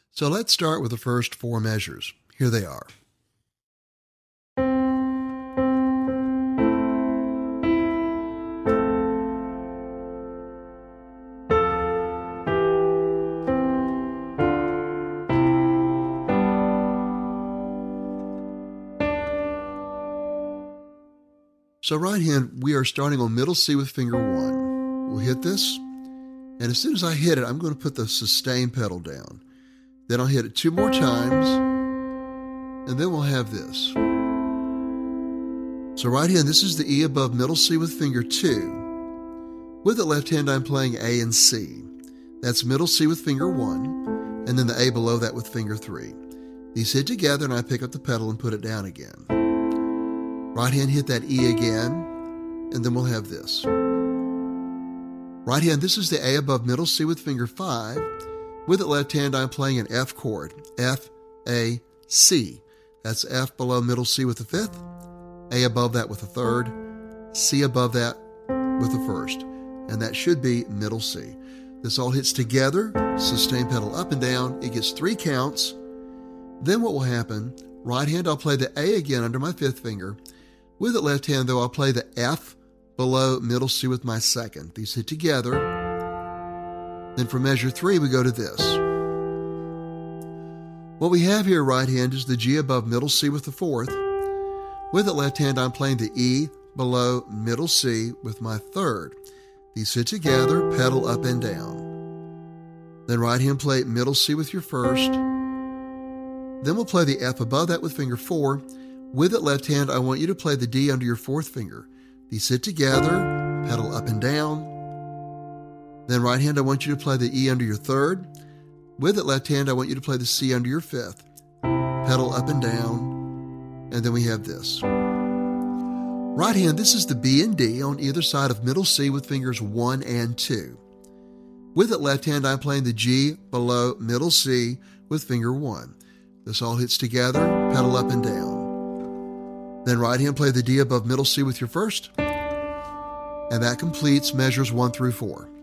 So let's start with the first four measures. Here they are. So right hand, we are starting on middle C with finger 1. We'll hit this, and as soon as I hit it, I'm going to put the sustain pedal down. Then I'll hit it 2 more times, and then we'll have this. So right hand, this is the E above middle C with finger 2. With the left hand, I'm playing A and C. That's middle C with finger 1, and then the A below that with finger 3. These hit together, and I pick up the pedal and put it down again. Right hand, hit that E again, and then we'll have this. Right hand, this is the A above middle C with finger 5. With the left hand, I'm playing an F chord, F, A, C. That's F below middle C with the 5th, A above that with the 3rd, C above that with the 1st, and that should be middle C. This all hits together, sustain pedal up and down. It gets 3 counts. Then what will happen, right hand, I'll play the A again under my 5th finger. With the left hand, though, I'll play the F below middle C with my 2nd. These hit together. Then for measure 3, we go to this. What we have here, right hand, is the G above middle C with the 4th. With the left hand, I'm playing the E below middle C with my 3rd. These hit together, pedal up and down. Then right hand, play middle C with your 1st. Then we'll play the F above that with finger 4. With the left hand, I want you to play the D under your 4th finger. These hit together, pedal up and down. Then right hand, I want you to play the E under your 3rd. With the left hand, I want you to play the C under your 5th. Pedal up and down. And then we have this. Right hand, this is the B and D on either side of middle C with fingers 1 and 2. With the left hand, I'm playing the G below middle C with finger 1. This all hits together, pedal up and down. Then right hand, play the D above middle C with your 1st, and that completes measures 1 through 4.